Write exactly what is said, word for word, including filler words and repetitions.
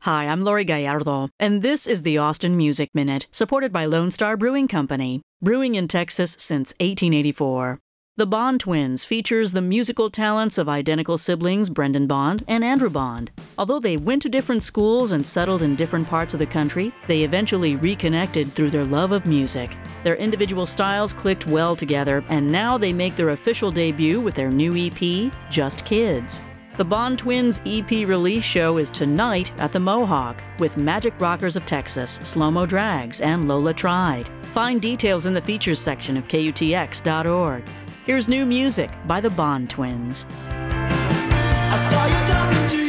Hi, I'm Lori Gallardo, and this is the Austin Music Minute, supported by Lone Star Brewing Company, brewing in Texas since eighteen eighty-four. The Bond Twins features the musical talents of identical siblings Brendan Bond and Andrew Bond. Although they went to different schools and settled in different parts of the country, they eventually reconnected through their love of music. Their individual styles clicked well together, and now they make their official debut with their new E P, Just Kids. The Bond Twins E P release show is tonight at the Mohawk with Magic Rockers of Texas, Slow-Mo Drags, and Lola Tried. Find details in the features section of K U T X dot org. Here's new music by the Bond Twins. I saw you talking to